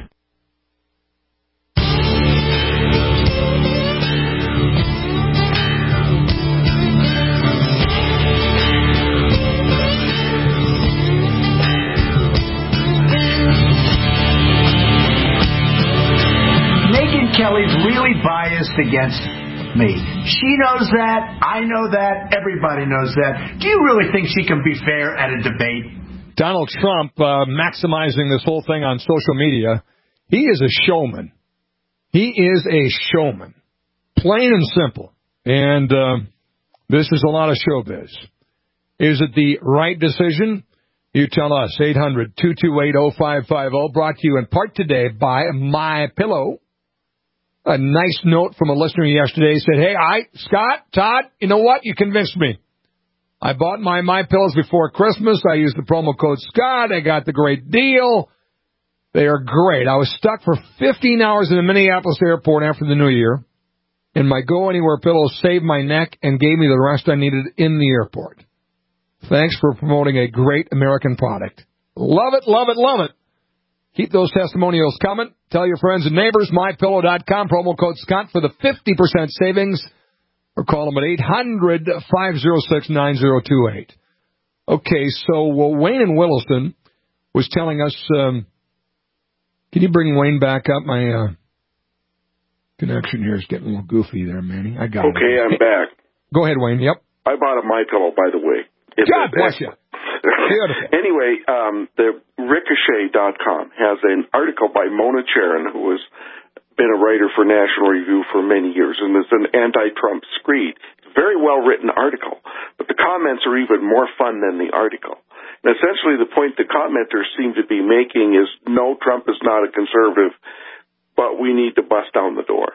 Kelly's really biased against me. She knows that. I know that. Everybody knows that. Do you really think she can be fair at a debate? Donald Trump maximizing this whole thing on social media. He is a showman. He is a showman. Plain and simple. And this is a lot of showbiz. Is it the right decision? You tell us. 800-228-0550. Brought to you in part today by MyPillow. A nice note from a listener yesterday said, hey, Scott, Todd, you know what? You convinced me. I bought my MyPillows before Christmas. I used the promo code Scott. I got the great deal. They are great. I was stuck for 15 hours in the Minneapolis airport after the new year, and my Go Anywhere pillows saved my neck and gave me the rest I needed in the airport. Thanks for promoting a great American product. Love it, love it, love it. Keep those testimonials coming. Tell your friends and neighbors. MyPillow.com, promo code Scott for the 50% savings. Or call them at 800-506-9028. Okay, so Wayne in Williston was telling us Can you bring Wayne back up? My connection here is getting a little goofy there, Manny. I got it. Okay, I'm back. Go ahead, Wayne. Yep. I bought a MyPillow, by the way. God bless you. Anyway, the Ricochet.com has an article by Mona Charen, who has been a writer for National Review for many years, and is an anti-Trump screed. It's a very well-written article, but the comments are even more fun than the article. And essentially the point the commenters seem to be making is, no, Trump is not a conservative, but we need to bust down the door.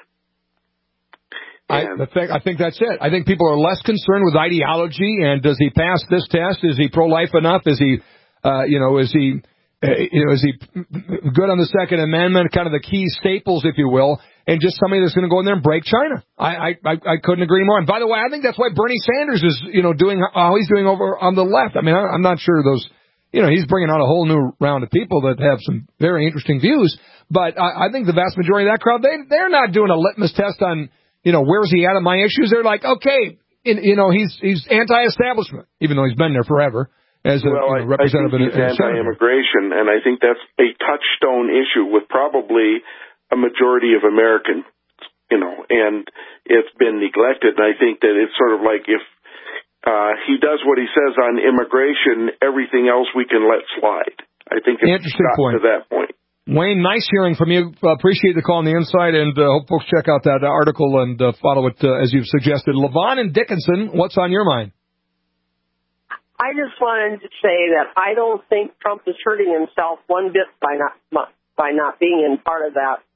I think that's it. I think people are less concerned with ideology and does he pass this test? Is he pro-life enough? Is he, is he good on the Second Amendment? Kind of the key staples, if you will, and just somebody that's going to go in there and break China. I couldn't agree more. And by the way, I think that's why Bernie Sanders is, doing how he's doing over on the left. I mean, I'm not sure those, he's bringing out a whole new round of people that have some very interesting views. But I think the vast majority of that crowd, they're not doing a litmus test on, where's he at on my issues? They're like, okay, he's anti-establishment, even though he's been there forever as a representative. I think he's anti-immigration, and I think that's a touchstone issue with probably a majority of Americans, and it's been neglected. And I think that it's sort of like if he does what he says on immigration, everything else we can let slide. I think it's gotten to that point. Wayne, nice hearing from you. Appreciate the call on the inside, and hope folks check out that article and follow it as you've suggested. Levon and Dickinson, what's on your mind? I just wanted to say that I don't think Trump is hurting himself one bit by not being in part of that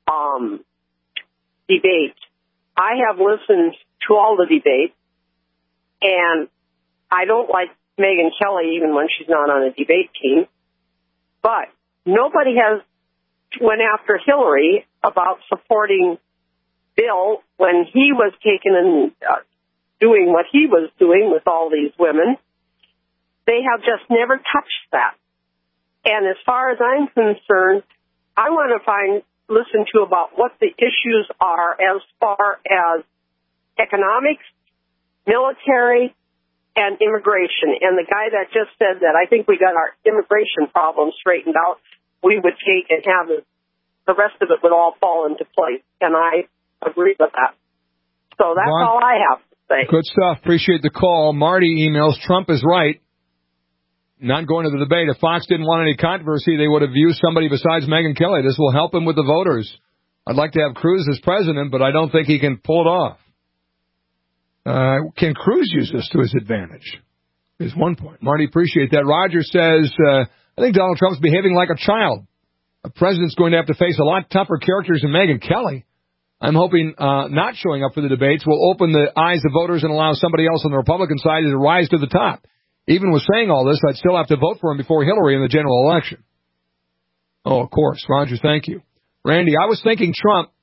debate. I have listened to all the debates, and I don't like Megyn Kelly even when she's not on a debate team, but nobody has went after Hillary about supporting Bill when he was taken and doing what he was doing with all these women. They have just never touched that. And as far as I'm concerned, I want to listen to about what the issues are as far as economics, military, and immigration. And the guy that just said that I think we got our immigration problem straightened out, we would take and have the rest of it would all fall into place. And I agree with that. So that's all I have to say. Good stuff. Appreciate the call. Marty emails, Trump is right. Not going to the debate. If Fox didn't want any controversy, they would have used somebody besides Megyn Kelly. This will help him with the voters. I'd like to have Cruz as president, but I don't think he can pull it off. Can Cruz use this to his advantage? Is one point. Marty, appreciate that. Roger says, I think Donald Trump's behaving like a child. A president's going to have to face a lot tougher characters than Megyn Kelly. I'm hoping not showing up for the debates will open the eyes of voters and allow somebody else on the Republican side to rise to the top. Even with saying all this, I'd still have to vote for him before Hillary in the general election. Oh, of course. Roger, thank you. Randy, I was thinking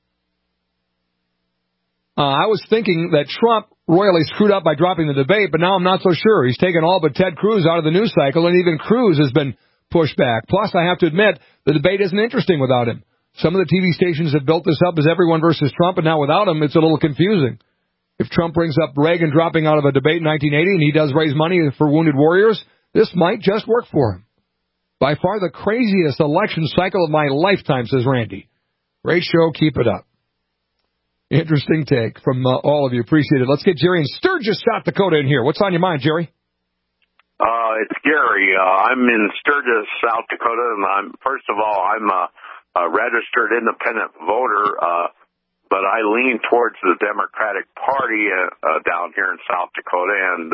that Trump royally screwed up by dropping the debate, but now I'm not so sure. He's taken all but Ted Cruz out of the news cycle, and even Cruz has been pushed back. Plus, I have to admit, the debate isn't interesting without him. Some of the TV stations have built this up as everyone versus Trump, and now without him, it's a little confusing. If Trump brings up Reagan dropping out of a debate in 1980 and he does raise money for wounded warriors, this might just work for him. By far the craziest election cycle of my lifetime, says Randy. Great show. Keep it up. Interesting take from all of you. Appreciate it. Let's get Jerry in Sturgis, South Dakota in here. What's on your mind, Jerry? It's Gary. I'm in Sturgis, South Dakota, and first of all, I'm a registered independent voter, but I lean towards the Democratic Party down here in South Dakota, and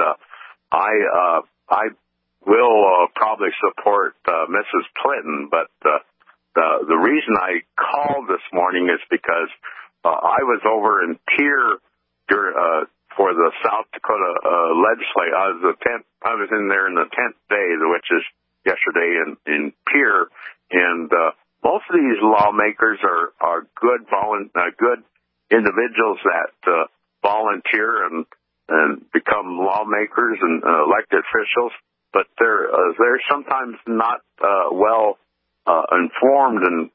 I will probably support Mrs. Clinton. But the reason I called this morning is because I was over in Pierre for the South Dakota legislature. I was in there in the 10th day, which is yesterday in Pierre, and most of these lawmakers are good individuals that volunteer and become lawmakers and elected officials, but they're sometimes not well informed and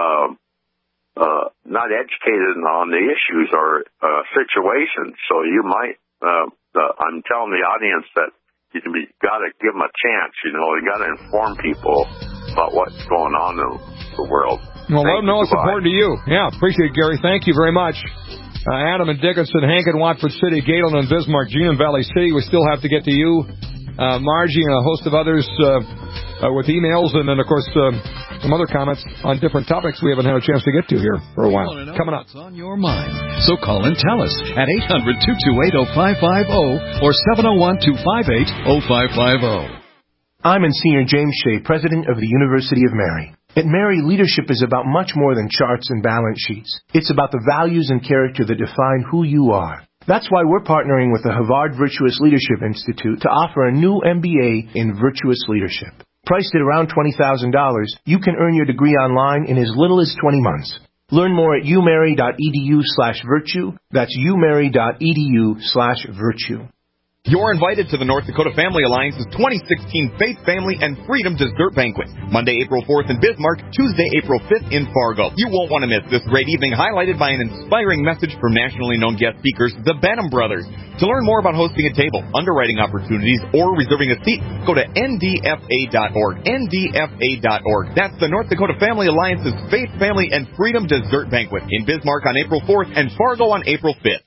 not educated on the issues or situations. So you might, I'm telling the audience that you got to give them a chance. You got to inform people about what's going on in the world. Well, let them know it's important to you. Yeah, appreciate it, Gary. Thank you very much. Adam and Dickinson, Hank in Watford City, Galen and Bismarck, Gene in Valley City. We still have to get to you, Margie, and a host of others with emails, and then, of course, some other comments on different topics we haven't had a chance to get to here for a while. Coming up. What's on your mind? So call and tell us at 800-228-0550 or 701-258-0550. I'm Monsignor James Shea, President of the University of Mary. At Mary, leadership is about much more than charts and balance sheets. It's about the values and character that define who you are. That's why we're partnering with the Havard Virtuous Leadership Institute to offer a new MBA in Virtuous Leadership. Priced at around $20,000, you can earn your degree online in as little as 20 months. Learn more at umary.edu/virtue. That's umary.edu/virtue. You're invited to the North Dakota Family Alliance's 2016 Faith, Family, and Freedom Dessert Banquet. Monday, April 4th in Bismarck, Tuesday, April 5th in Fargo. You won't want to miss this great evening, highlighted by an inspiring message from nationally known guest speakers, the Benham Brothers. To learn more about hosting a table, underwriting opportunities, or reserving a seat, go to ndfa.org. ndfa.org. That's the North Dakota Family Alliance's Faith, Family, and Freedom Dessert Banquet in Bismarck on April 4th and Fargo on April 5th.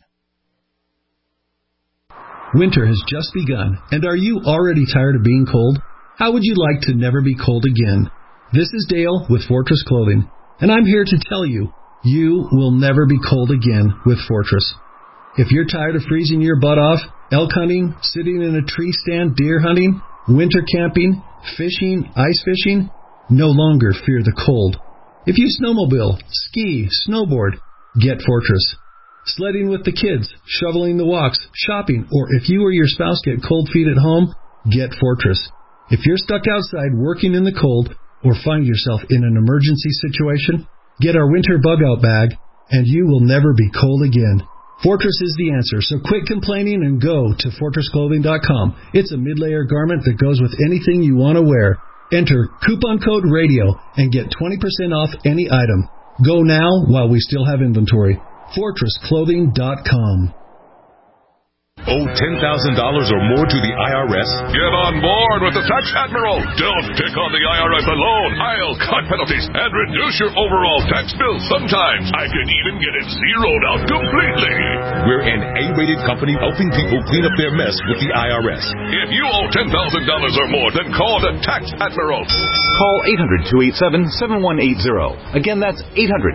Winter has just begun, and are you already tired of being cold? How would you like to never be cold again? This is Dale with Fortress Clothing, and I'm here to tell you, you will never be cold again with Fortress. If you're tired of freezing your butt off, elk hunting, sitting in a tree stand, deer hunting, winter camping, fishing, ice fishing, no longer fear the cold. If you snowmobile, ski, snowboard, get Fortress. Sledding with the kids, shoveling the walks, shopping, or if you or your spouse get cold feet at home, get Fortress. If you're stuck outside working in the cold or find yourself in an emergency situation, get our winter bug-out bag, and you will never be cold again. Fortress is the answer, so quit complaining and go to FortressClothing.com. It's a mid-layer garment that goes with anything you want to wear. Enter coupon code RADIO and get 20% off any item. Go now while we still have inventory. FortressClothing.com. Owe $10,000 or more to the IRS? Get on board with the Tax Admiral. Don't pick on the IRS alone. I'll cut penalties and reduce your overall tax bill. Sometimes I can even get it zeroed out completely. We're an A-rated company helping people clean up their mess with the IRS. If you owe $10,000 or more, then call the Tax Admiral. Call 800-287-7180. Again, that's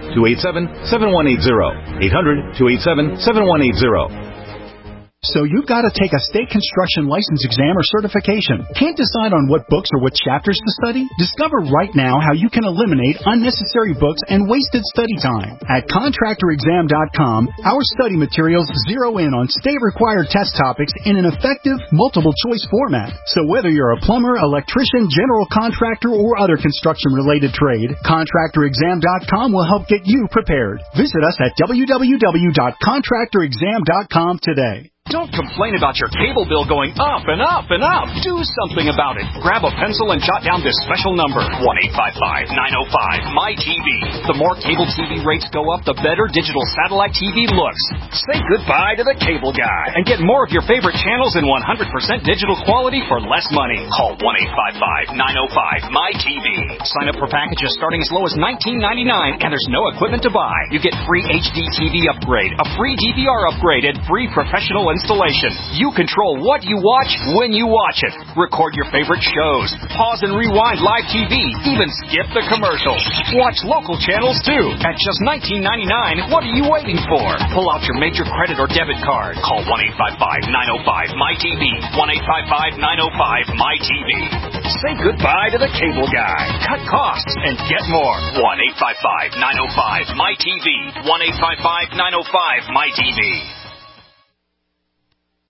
800-287-7180. 800-287-7180. So you've got to take a state construction license exam or certification. Can't decide on what books or what chapters to study? Discover right now how you can eliminate unnecessary books and wasted study time. At contractorexam.com, our study materials zero in on state-required test topics in an effective, multiple-choice format. So whether you're a plumber, electrician, general contractor, or other construction-related trade, contractorexam.com will help get you prepared. Visit us at www.contractorexam.com today. Don't complain about your cable bill going up and up and up. Do something about it. Grab a pencil and jot down this special number, 1-855-905-MY-TV. The more cable TV rates go up, the better digital satellite TV looks. Say goodbye to the cable guy and get more of your favorite channels in 100% digital quality for less money. Call 1-855-905-MY-TV. Sign up for packages starting as low as $19.99, and there's no equipment to buy. You get free HD TV upgrade, a free DVR upgrade, and free professional installation. You control what you watch when you watch it. Record your favorite shows. Pause and rewind live TV. Even skip the commercials. Watch local channels too. At just $19.99, what are you waiting for? Pull out your major credit or debit card. Call 1-855-905-MY-TV. 1-855-905-MY-TV. Say goodbye to the cable guy. Cut costs and get more. 1-855-905-MY-TV. 1-855-905-MY-TV.